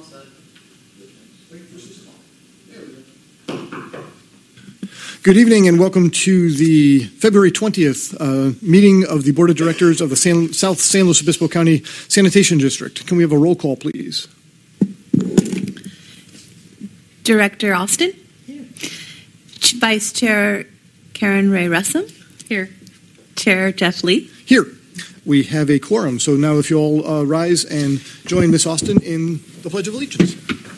Good evening and welcome to the February 20th meeting of the Board of Directors of the South San Luis Obispo County Sanitation District. Can we have a roll call, please? Director Austin? Here. Vice Chair Karen Ray Russum? Here. Chair Jeff Lee? Here. We have a quorum, so now if you all rise and join Ms. Austin in the Pledge of Allegiance.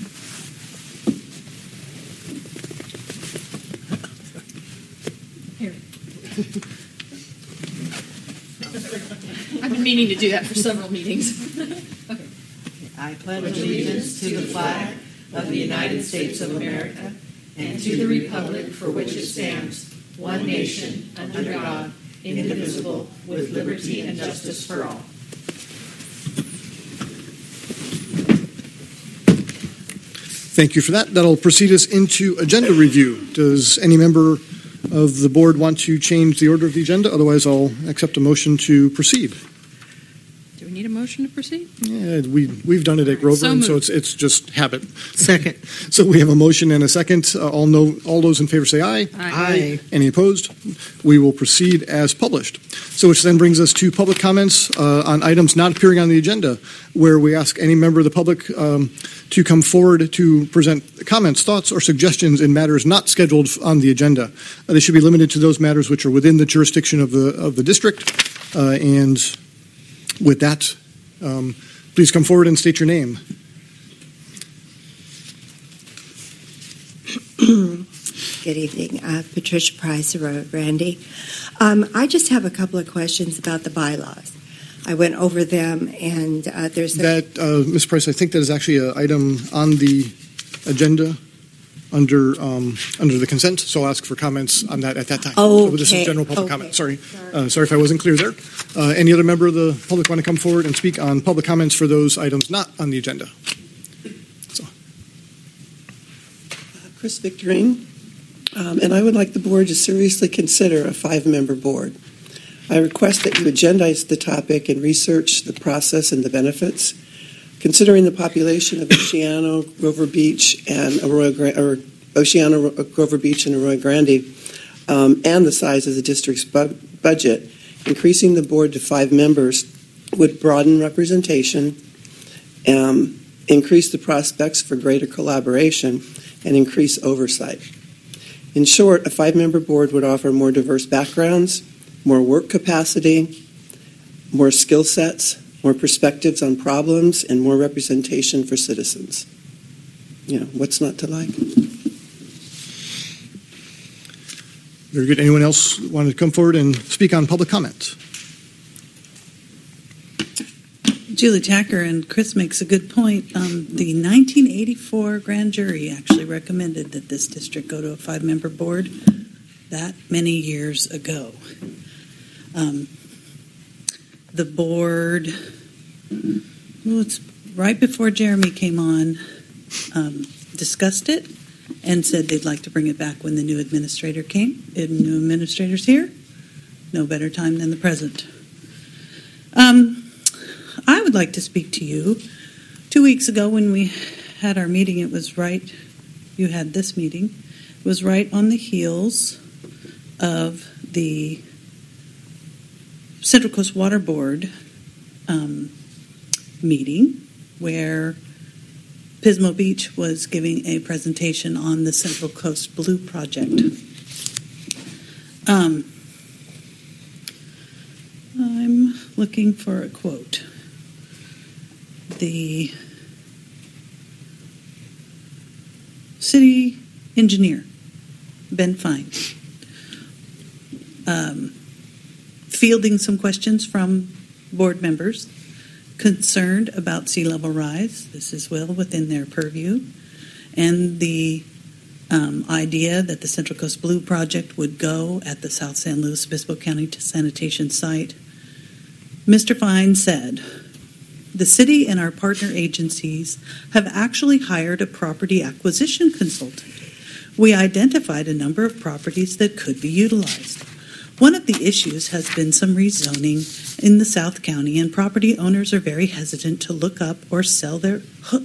I've been meaning to do that for several meetings. Okay. I pledge allegiance to the flag of the United States of America and to the republic for which it stands, one nation, under God, indivisible, with liberty and justice for all. Thank you for that. That'll proceed us into agenda review. Does any member of the board want to change the order of the agenda? Otherwise, I'll accept a motion to proceed. Do we need a motion to proceed? Yeah, we've done it at Grover, and so it's just habit. Second. So we have a motion and a second. All those in favor say aye. Aye. Any opposed? We will proceed as published. So which then brings us to public comments on items not appearing on the agenda, where we ask any member of the public to come forward to present comments, thoughts, or suggestions in matters not scheduled on the agenda. They should be limited to those matters which are within the jurisdiction of the district. And with that, please come forward and state your name. Good evening. Patricia Price, Arroyo Grande. I just have a couple of questions about the bylaws. I went over them, and there's Ms. Price, I think that is actually an item on the agenda under the consent, so I'll ask for comments on that at that time. Oh, so this is general public okay. comment. Sorry if I wasn't clear there. Any other member of the public want to come forward and speak on public comments for those items not on the agenda? So. Chris Victorine, and I would like the board to seriously consider a 5-member board. I request that you agendize the topic and research the process and the benefits. Considering the population of Oceano, Grover Beach, and Arroyo Grande, and the size of the district's budget, increasing the board to 5 members would broaden representation, increase the prospects for greater collaboration, and increase oversight. In short, a 5-member board would offer more diverse backgrounds, more work capacity, more skill sets, more perspectives on problems, and more representation for citizens. What's not to like? Very good. Anyone else want to come forward and speak on public comment? Julie Tacker, and Chris makes a good point. The 1984 grand jury actually recommended that this district go to a 5-member board that many years ago. The board, it's right before Jeremy came on, discussed it and said they'd like to bring it back when the new administrator came. And new administrator's here. No better time than the present. I would like to speak to you. 2 weeks ago when we had our meeting, it was right, you had this meeting, it was right on the heels of the Central Coast Water Board meeting where Pismo Beach was giving a presentation on the Central Coast Blue Project. I'm looking for a quote. The city engineer, Ben Fine, fielding some questions from board members concerned about sea level rise. This is well within their purview. And the idea that the Central Coast Blue Project would go at the South San Luis Obispo County Sanitation site. Mr. Fine said, "The city and our partner agencies have actually hired a property acquisition consultant. We identified a number of properties that could be utilized. One of the issues has been some rezoning in the South County, and property owners are very hesitant to lock up or sell their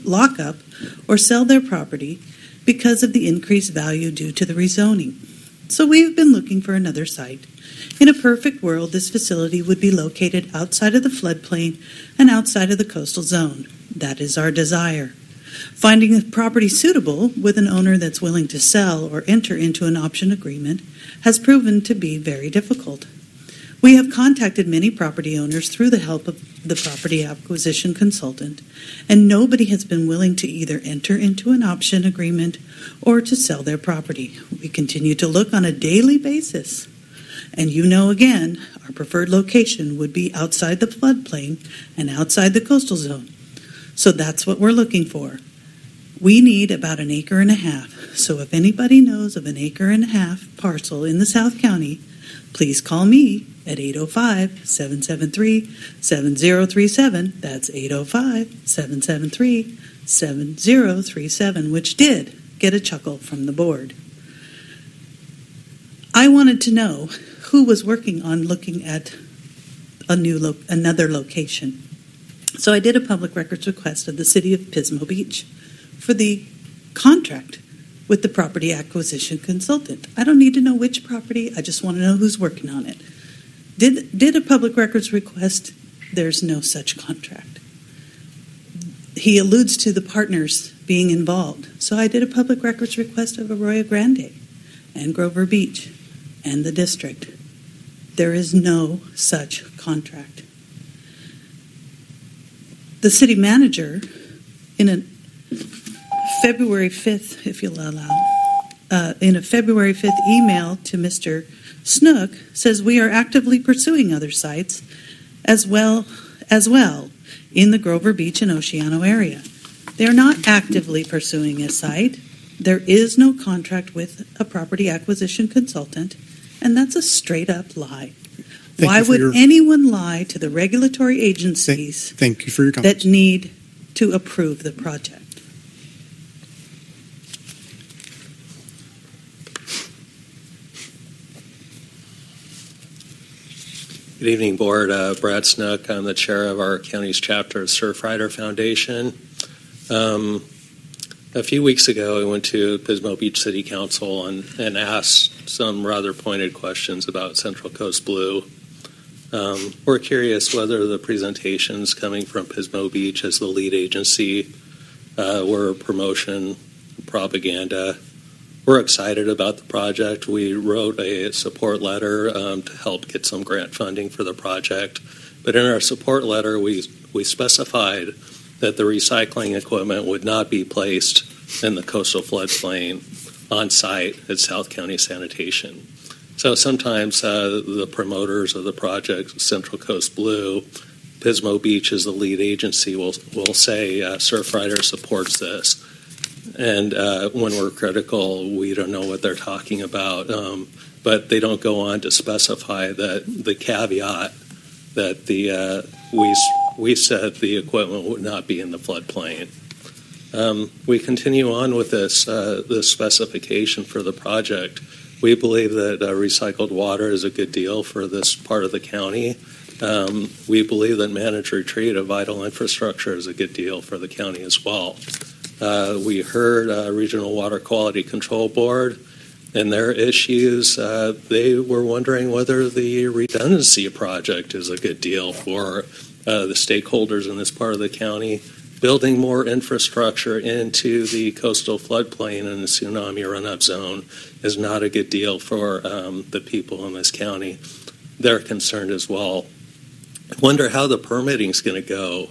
property because of the increased value due to the rezoning. So we've been looking for another site. In a perfect world, this facility would be located outside of the floodplain and outside of the coastal zone. That is our desire. Finding a property suitable with an owner that's willing to sell or enter into an option agreement has proven to be very difficult. We have contacted many property owners through the help of the property acquisition consultant, and nobody has been willing to either enter into an option agreement or to sell their property. We continue to look on a daily basis. And again, our preferred location would be outside the floodplain and outside the coastal zone. So that's what we're looking for. We need about 1.5 acres. So if anybody knows of 1.5 acre parcel in the South County, please call me at 805-773-7037. That's 805-773-7037, which did get a chuckle from the board. I wanted to know who was working on looking at another location. So I did a public records request of the city of Pismo Beach for the contract with the property acquisition consultant. I don't need to know which property. I just want to know who's working on it. Did a public records request. There's no such contract. He alludes to the partners being involved. So I did a public records request of Arroyo Grande and Grover Beach and the district. There is no such contract. The city manager, in a February 5th, if you'll allow, in a February 5th email to Mr. Snook, says we are actively pursuing other sites as well in the Grover Beach and Oceano area. They're not actively pursuing a site. There is no contract with a property acquisition consultant, and that's a straight-up lie. Why would anyone lie to the regulatory agencies Thank you for your comments. that need to approve the project? Good evening, Board. Brad Snook. I'm the chair of our county's chapter of Surfrider Foundation. A few weeks ago, I went to Pismo Beach City Council and asked some rather pointed questions about Central Coast Blue. We're curious whether the presentations coming from Pismo Beach as the lead agency were promotion, propaganda. We're excited about the project. We wrote a support letter to help get some grant funding for the project. But in our support letter, we specified that the recycling equipment would not be placed in the coastal floodplain on site at South County Sanitation. So sometimes the promoters of the project, Central Coast Blue, Pismo Beach is the lead agency, will say Surfrider supports this. And when we're critical, we don't know what they're talking about. But they don't go on to specify that the caveat that we said the equipment would not be in the floodplain. We continue on with this specification for the project. We believe that recycled water is a good deal for this part of the county. We believe that managed retreat of vital infrastructure is a good deal for the county as well. We heard Regional Water Quality Control Board and their issues. They were wondering whether the redundancy project is a good deal for the stakeholders in this part of the county. Building more infrastructure into the coastal floodplain and the tsunami run-up zone is not a good deal for the people in this county. They're concerned as well. I wonder how the permitting is going to go.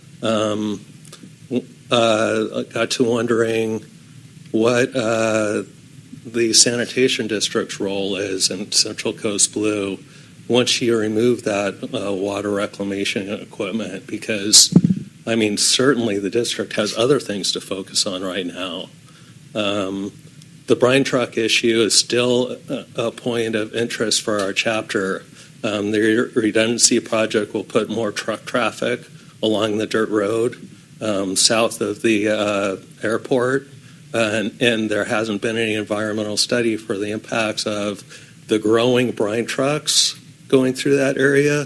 Got to wondering what the sanitation district's role is in Central Coast Blue once you remove that water reclamation equipment, because certainly the district has other things to focus on right now. The brine truck issue is still a point of interest for our chapter. The redundancy project will put more truck traffic along the dirt road south of the airport, and there hasn't been any environmental study for the impacts of the growing brine trucks going through that area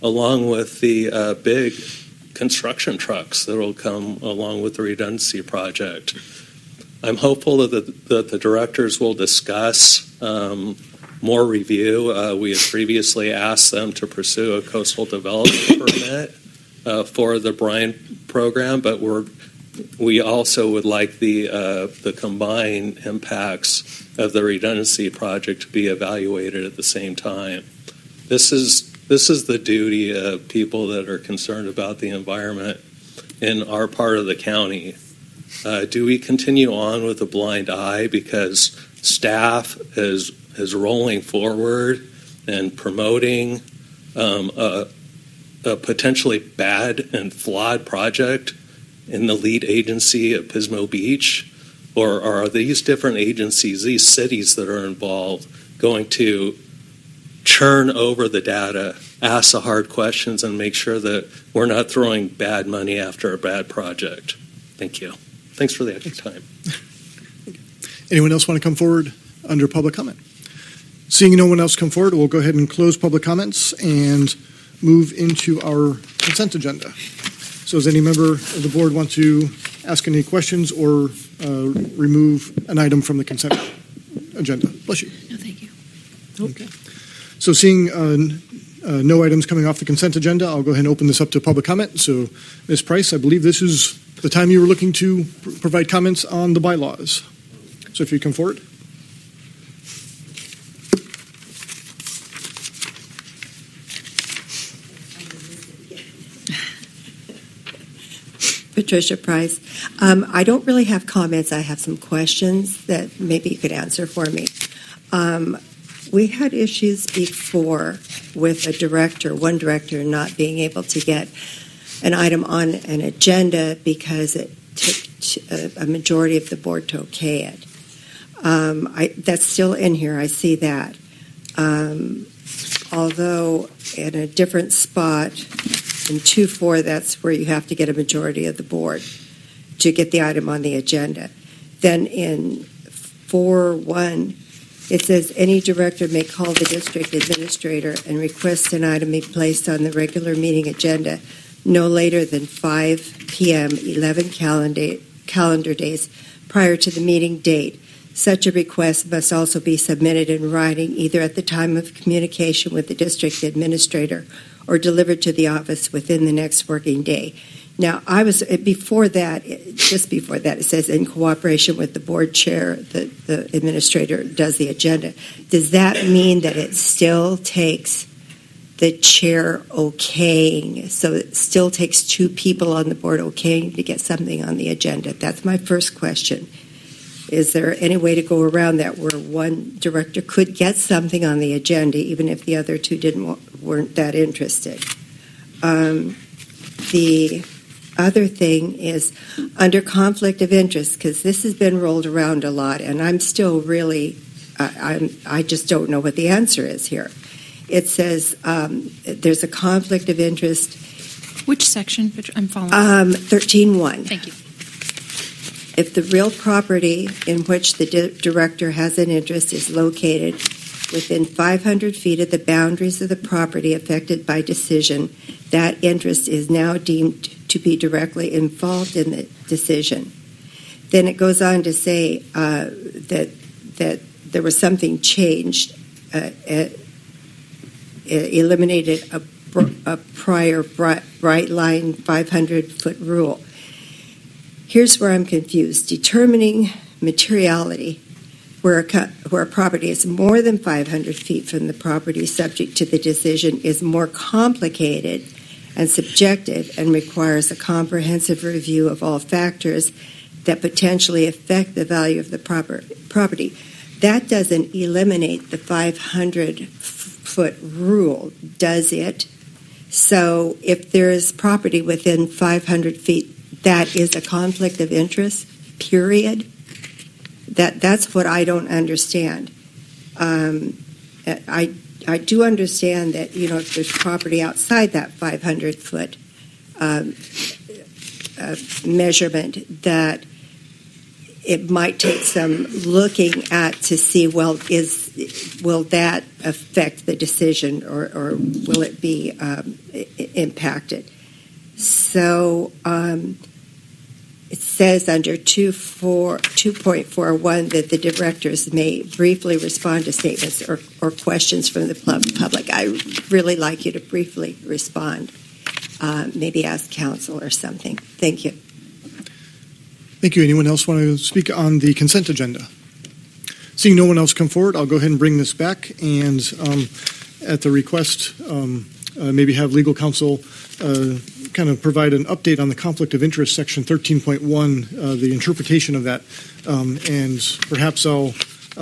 along with the big construction trucks that will come along with the redundancy project. I'm hopeful that the directors will discuss more review. We had previously asked them to pursue a coastal development permit for the brine program, but we also would like the combined impacts of the redundancy project to be evaluated at the same time. This is the duty of people that are concerned about the environment in our part of the county. Do we continue on with a blind eye because staff is rolling forward and promoting a potentially bad and flawed project in the lead agency at Pismo Beach? Or are these different agencies, these cities that are involved, going to churn over the data, ask the hard questions, and make sure that we're not throwing bad money after a bad project? Thank you. Thanks for the extra time. Anyone else want to come forward under public comment? Seeing no one else come forward, we'll go ahead and close public comments and move into our consent agenda. So does any member of the board want to ask any questions or remove an item from the consent agenda? Bless you. No, thank you. Okay. So seeing no items coming off the consent agenda, I'll go ahead and open this up to public comment. So Ms. Price, I believe this is the time you were looking to provide comments on the bylaws. So if you come forward. Patricia Price. I don't really have comments. I have some questions that maybe you could answer for me. We had issues before with one director not being able to get an item on an agenda because it took a majority of the board to okay it. That's still in here. I see that. Although in a different spot, in 2.4, that's where you have to get a majority of the board to get the item on the agenda. Then in 4.1, it says any director may call the district administrator and request an item be placed on the regular meeting agenda no later than 5 p.m. 11 calendar days prior to the meeting date. Such a request must also be submitted in writing either at the time of communication with the district administrator or delivered to the office within the next working day. Now, before that, it says in cooperation with the board chair, the administrator does the agenda. Does that mean that it still takes the chair okaying? So it still takes two people on the board okaying to get something on the agenda? That's my first question. Is there any way to go around that where one director could get something on the agenda even if the other two weren't that interested? The other thing is under conflict of interest, because this has been rolled around a lot, and I'm still really, I just don't know what the answer is here. It says there's a conflict of interest. Which section? I'm following. 13.1. Thank you. If the real property in which the director has an interest is located within 500 feet of the boundaries of the property affected by decision, that interest is now deemed to be directly involved in the decision. Then it goes on to say that there was something changed. It eliminated a prior bright line 500-foot rule. Here's where I'm confused. Determining materiality where a property is more than 500 feet from the property subject to the decision is more complicated and subjective and requires a comprehensive review of all factors that potentially affect the value of the property. That doesn't eliminate the 500-foot rule, does it? So if there is property within 500 feet, that is a conflict of interest, period? That's what I don't understand. I do understand that, if there's property outside that 500-foot measurement, that it might take some looking at to see, well, is will that affect the decision, or will it be impacted? So it says under 2.41 that the directors may briefly respond to statements or questions from the public. I really like you to briefly respond, maybe ask counsel or something. Thank you. Thank you. Anyone else want to speak on the consent agenda? Seeing no one else come forward, I'll go ahead and bring this back, and at the request, maybe have legal counsel kind of provide an update on the conflict of interest, section 13.1, the interpretation of that, and perhaps I'll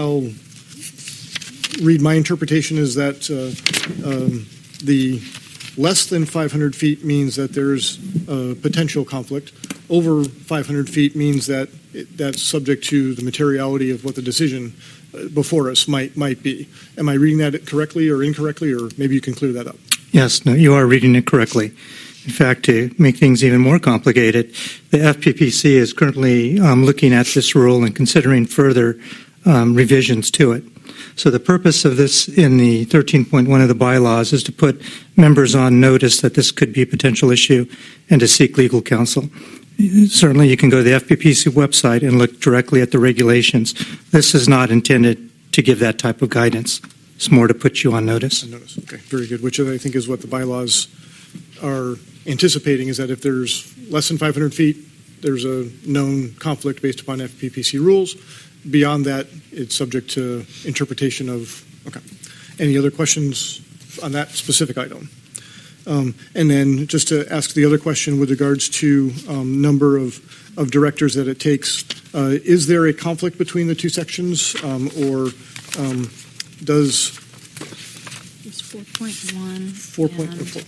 read my interpretation is that the less than 500 feet means that there's a potential conflict. Over 500 feet means that that's subject to the materiality of what the decision before us might be. Am I reading that correctly or incorrectly, or maybe you can clear that up? Yes, no, you are reading it correctly. In fact, to make things even more complicated, the FPPC is currently looking at this rule and considering further revisions to it. So the purpose of this in the 13.1 of the bylaws is to put members on notice that this could be a potential issue and to seek legal counsel. Certainly, you can go to the FPPC website and look directly at the regulations. This is not intended to give that type of guidance. It's more to put you on notice. Okay, very good, which I think is what the bylaws are anticipating, is that if there's less than 500 feet, there's a known conflict based upon FPPC rules. Beyond that, it's subject to interpretation of, okay. Any other questions on that specific item? And then just to ask the other question with regards to number of directors that it takes, is there a conflict between the two sections, or does... It's 4.1. 4.1.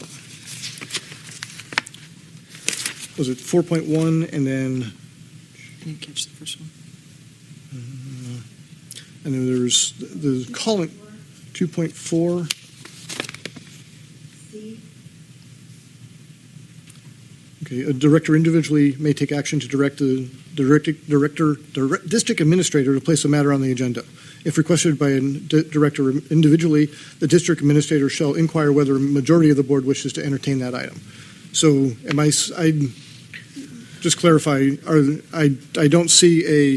Was it 4.1 and then... I didn't catch the first one. And then there's the column 2.4. Okay, a director individually may take action to direct the district administrator to place a matter on the agenda. If requested by a director individually, the district administrator shall inquire whether a majority of the board wishes to entertain that item. So, I just clarify? I don't see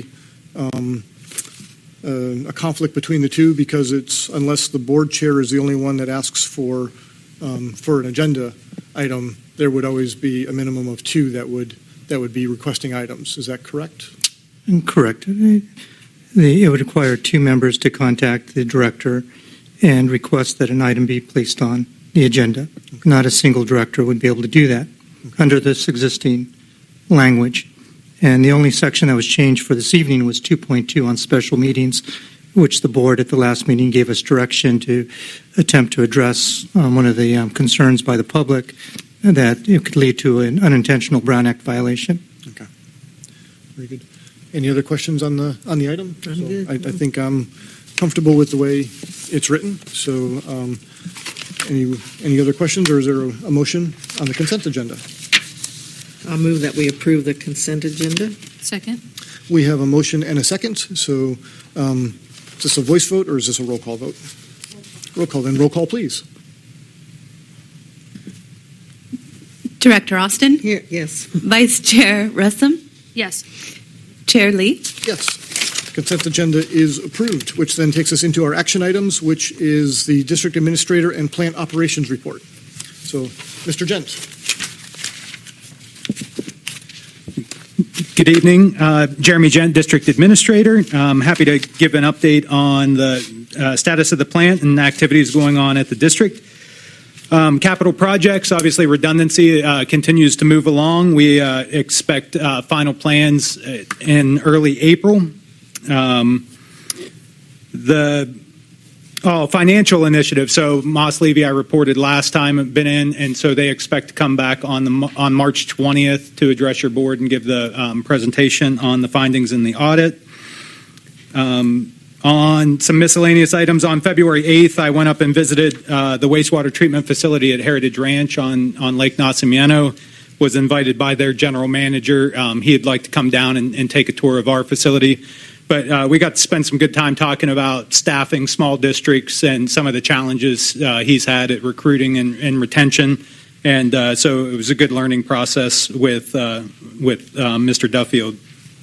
a conflict between the two, because it's, unless the board chair is the only one that asks for an agenda item, there would always be a minimum of two that would be requesting items. Is that correct? Correct. It would require two members to contact the director and request that an item be placed on the agenda. Okay. Not a single director would be able to do that under this existing language. And the only section that was changed for this evening was 2.2 on special meetings, which the board at the last meeting gave us direction to attempt to address one of the concerns by the public, that it could lead to an unintentional Brown Act violation. Okay, very good. Any other questions on the item? I think I'm comfortable with the way it's written. So, any other questions, or is there a motion on the consent agenda? I'll move that we approve the consent agenda. Second. We have a motion and a second. So, is this a voice vote or is this a roll call vote? Roll call. Then roll call, please. Director Austin? Here, yes. Vice Chair Russum? Yes. Chair Lee? Yes. Consent agenda is approved, which then takes us into our action items, which is the district administrator and plant operations report. So, Mr. Gent. Good evening. Jeremy Gent, District Administrator. I'm happy to give an update on the status of the plant and activities going on at the district. Capital projects, obviously redundancy continues to move along. We expect final plans in early April. Financial initiative. So Moss Levy, I reported last time, have been in, and so they expect to come back on March 20th to address your board and give the presentation on the findings in the audit. On some miscellaneous items, on February 8th, I went up and visited the wastewater treatment facility at Heritage Ranch on Lake Nacimiento. Was invited by their general manager. He'd like to come down and take a tour of our facility. But we got to spend some good time talking about staffing small districts and some of the challenges he's had at recruiting and retention. And so it was a good learning process with Mr. Duffield.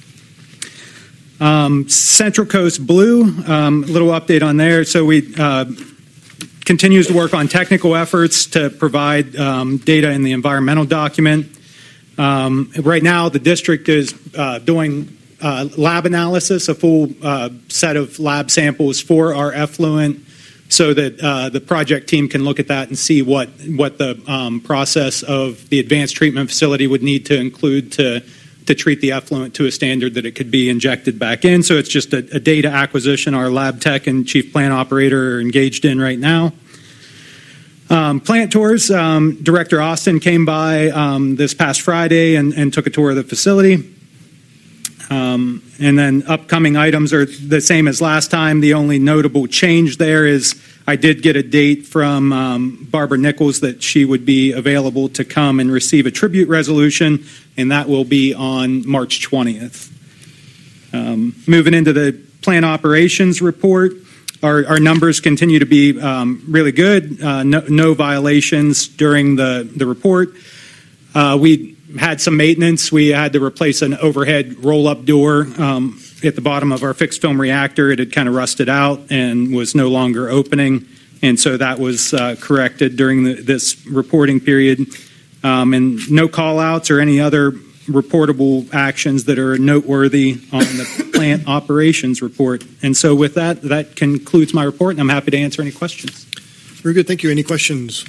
Central Coast Blue, a little update on there. So we continues to work on technical efforts to provide data in the environmental document. Right now, the district is doing lab analysis, a full set of lab samples for our effluent, so that the project team can look at that and see what the process of the advanced treatment facility would need to include to treat the effluent to a standard that it could be injected back in. So it's just a data acquisition our lab tech and chief plant operator are engaged in right now. Plant tours, Director Austin came by this past Friday and took a tour of the facility. And then upcoming items are the same as last time. The only notable change there is I did get a date from Barbara Nichols that she would be available to come and receive a tribute resolution, and that will be on March 20th. Moving into the plant operations report, our numbers continue to be really good. No violations during the report. We had some maintenance. We had to replace an overhead roll-up door at the bottom of our fixed film reactor. It had kind of rusted out and was no longer opening, and so that was corrected during this reporting period. And no call-outs or any other reportable actions that are noteworthy on the plant operations report. And so with that concludes my report, and I'm happy to answer any questions. Very good. Thank you. Any questions?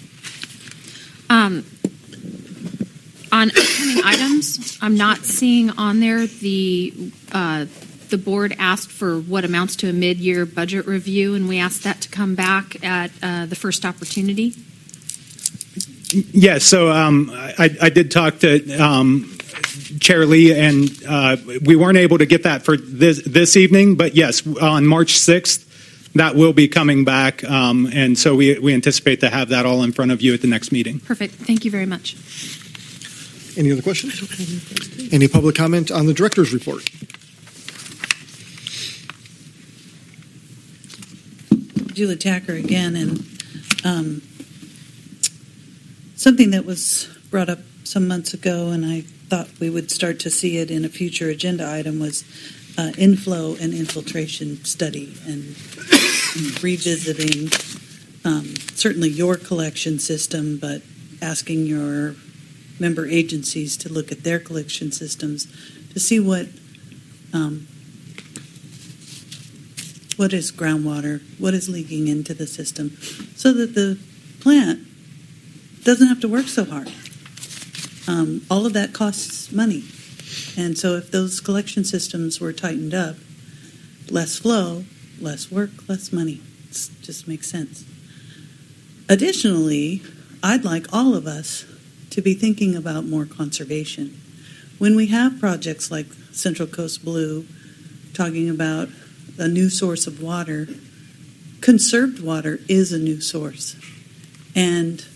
On upcoming items, I'm not seeing on there the board asked for what amounts to a mid-year budget review, and we asked that to come back at the first opportunity. Yes, so I did talk to Chair Lee, and we weren't able to get that for this evening, but yes, on March 6th, that will be coming back, and so we anticipate to have that all in front of you at the next meeting. Perfect. Thank you very much. Any other questions? Any public comment on the director's report? Julie Tacker again, and something that was brought up some months ago, and I thought we would start to see it in a future agenda item, was inflow and infiltration study, and revisiting certainly your collection system, but asking your member agencies to look at their collection systems to see what is groundwater, what is leaking into the system, so that the plant doesn't have to work so hard. All of that costs money. And so if those collection systems were tightened up, less flow, less work, less money. It just makes sense. Additionally, I'd like all of us to be thinking about more conservation. When we have projects like Central Coast Blue talking about a new source of water, conserved water is a new source. And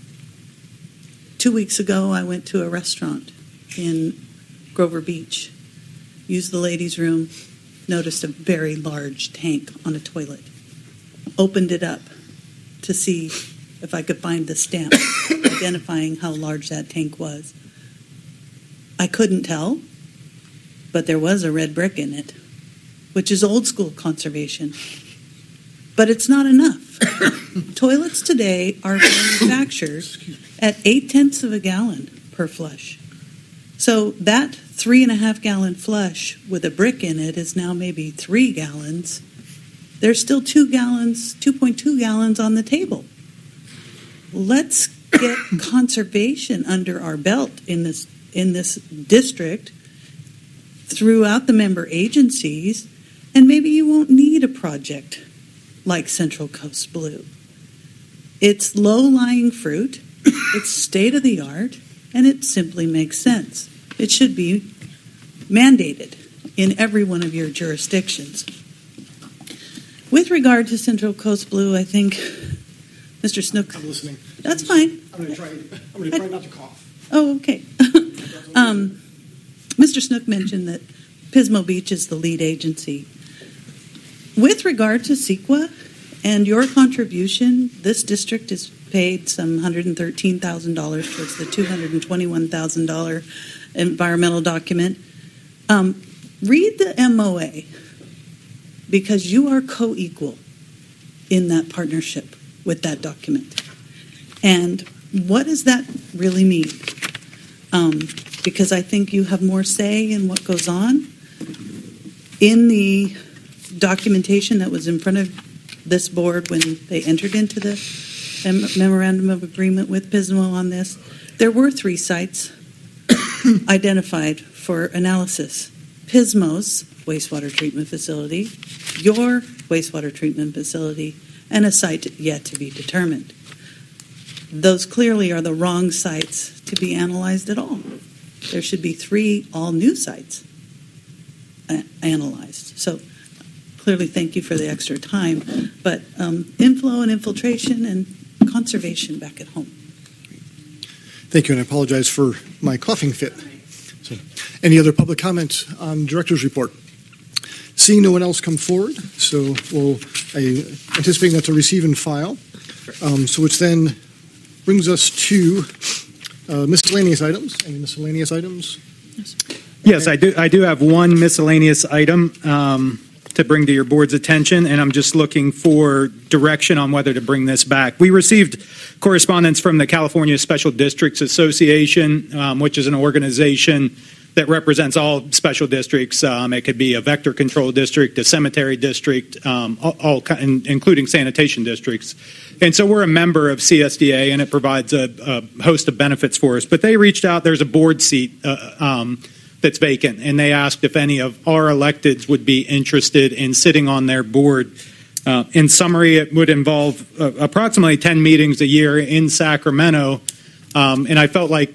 2 weeks ago, I went to a restaurant in Grover Beach, used the ladies' room, noticed a very large tank on a toilet, opened it up to see if I could find the stamp identifying how large that tank was. I couldn't tell, but there was a red brick in it, which is old school conservation. But it's not enough. Toilets today are manufactured at 0.8 of a gallon per flush. So that 3.5 gallon flush with a brick in it is now maybe 3 gallons. There's still 2.2 gallons on the table. Let's get conservation under our belt in this district throughout the member agencies, and maybe you won't need a project like Central Coast Blue. It's low-lying fruit, it's state-of-the-art, and it simply makes sense. It should be mandated in every one of your jurisdictions. With regard to Central Coast Blue, I think Mr. Snook... I'm listening. That's fine. I'm going to try not to cough. Oh, okay. Mr. Snook mentioned that Pismo Beach is the lead agency. With regard to CEQA and your contribution, this district is paid some $113,000 towards the $221,000 environmental document. Read the MOA, because you are co-equal in that partnership with that document. And what does that really mean? Because I think you have more say in what goes on. In the documentation that was in front of this board when they entered into the memorandum of agreement with Pismo on this, there were 3 sites identified for analysis. Pismo's wastewater treatment facility, your wastewater treatment facility, and a site yet to be determined. Those clearly are the wrong sites to be analyzed at all. There should be 3 all-new sites analyzed. So clearly thank you for the extra time, but inflow and infiltration and conservation back at home. Thank you, and I apologize for my coughing fit. So, any other public comments on Director's report? Seeing no one else come forward, so anticipating that to receive and file. So which then brings us to miscellaneous items. Any miscellaneous items? Yes, I do have one miscellaneous item to bring to your board's attention, and I'm just looking for direction on whether to bring this back. We received correspondence from the California Special Districts Association, which is an organization that represents all special districts. It could be a vector control district, a cemetery district, including sanitation districts. And so we're a member of CSDA, and it provides a host of benefits for us. But they reached out. There's a board seat that's vacant, and they asked if any of our electeds would be interested in sitting on their board. In summary, it would involve approximately 10 meetings a year in Sacramento, and I felt like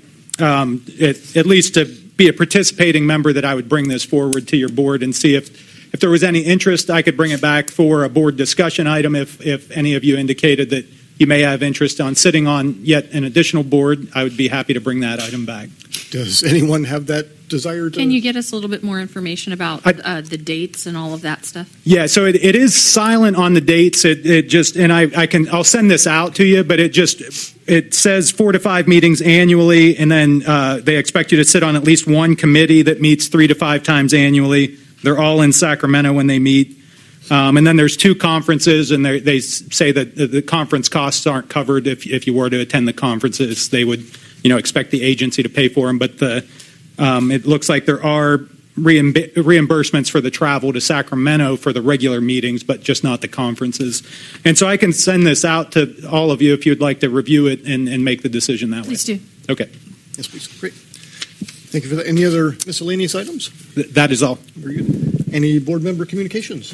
at least to be a participating member that I would bring this forward to your board and see if there was any interest. I could bring it back for a board discussion item if any of you indicated that you may have interest on sitting on yet an additional board. I would be happy to bring that item back. Does anyone have that desire to? Can you get us a little bit more information about the dates and all of that stuff? Yeah, so it is silent on the dates. It just, and I'll send this out to you, but it says 4 to 5 meetings annually, and then they expect you to sit on at least one committee that meets 3 to 5 times annually. They're all in Sacramento when they meet. And then there's 2 conferences, and they say that the conference costs aren't covered if you were to attend the conferences. They would, expect the agency to pay for them. But it looks like there are reimbursements for the travel to Sacramento for the regular meetings, but just not the conferences. And so I can send this out to all of you if you'd like to review it and make the decision that way. Please do. Okay. Yes, please. Great. Thank you for that. Any other miscellaneous items? That is all. Very good. Any board member communications?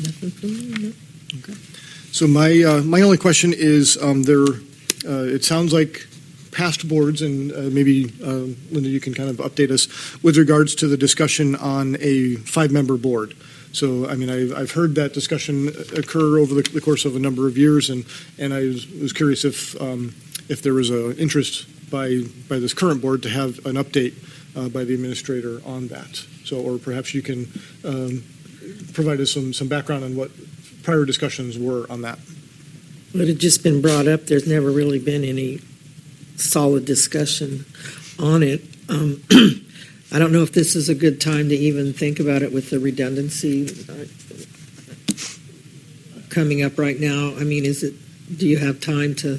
Okay. So my only question is it sounds like past boards, and maybe Linda, you can kind of update us with regards to the discussion on a 5-member board. So I mean, I've heard that discussion occur over the course of a number of years, and I was curious if there was an interest by this current board to have an update by the administrator on that. So, or perhaps you can provide us some background on what prior discussions were on that. Well, it had just been brought up. There's never really been any solid discussion on it. I don't know if this is a good time to even think about it with the redundancy coming up right now. I mean, do you have time to?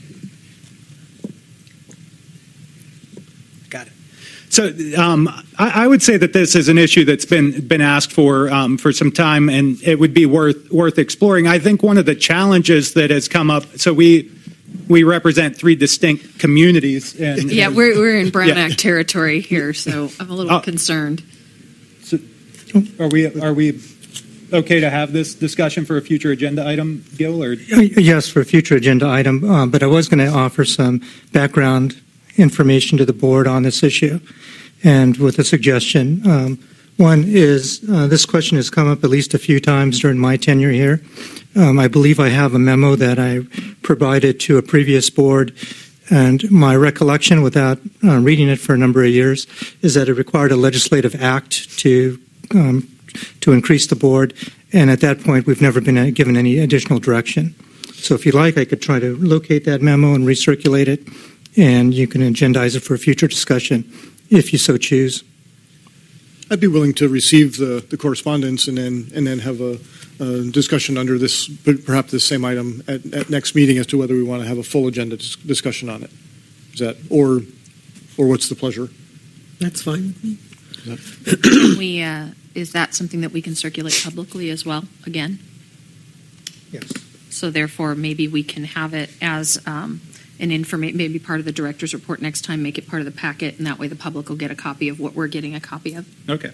So I would say that this is an issue that's been asked for some time, and it would be worth exploring. I think one of the challenges that has come up. So we represent 3 distinct communities. And, yeah, we're in Brown territory here, so I'm a little concerned. So are we okay to have this discussion for a future agenda item, Gil? Or? Yes, for a future agenda item. But I was going to offer some background information to the board on this issue, and with a suggestion. One is this question has come up at least a few times during my tenure here. I believe I have a memo that I provided to a previous board, and my recollection, without reading it for a number of years, is that it required a legislative act to to increase the board. And at that point, we've never been given any additional direction. So if you like, I could try to locate that memo and recirculate it, and you can agendize it for a future discussion if you so choose. I'd be willing to receive the correspondence and then have a discussion under this, perhaps this same item at next meeting as to whether we want to have a full agenda discussion on it. Is that, or what's the pleasure? That's fine with me. Can we, is that something that we can circulate publicly as well, again? Yes. So therefore, maybe we can have it as maybe part of the director's report next time, make it part of the packet, and that way the public will get a copy of what we're getting a copy of. Okay.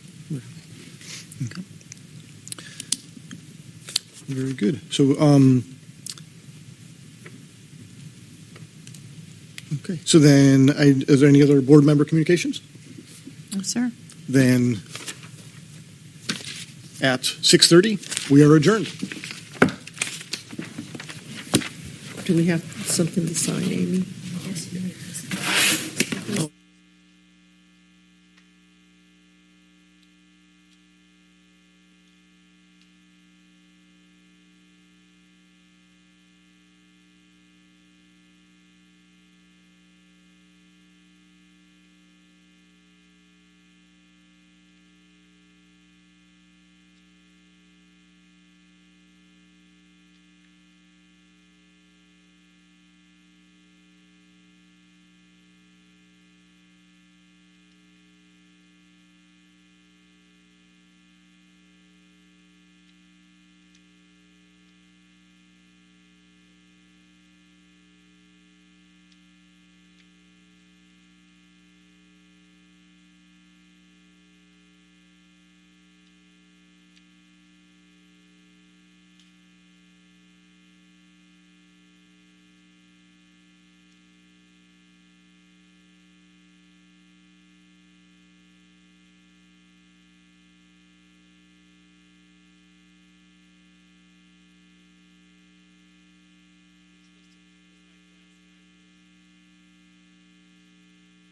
Very good. So, okay. So then, is there any other board member communications? No, sir. Then, at 6:30, we are adjourned. Do we have something to sign, Amy?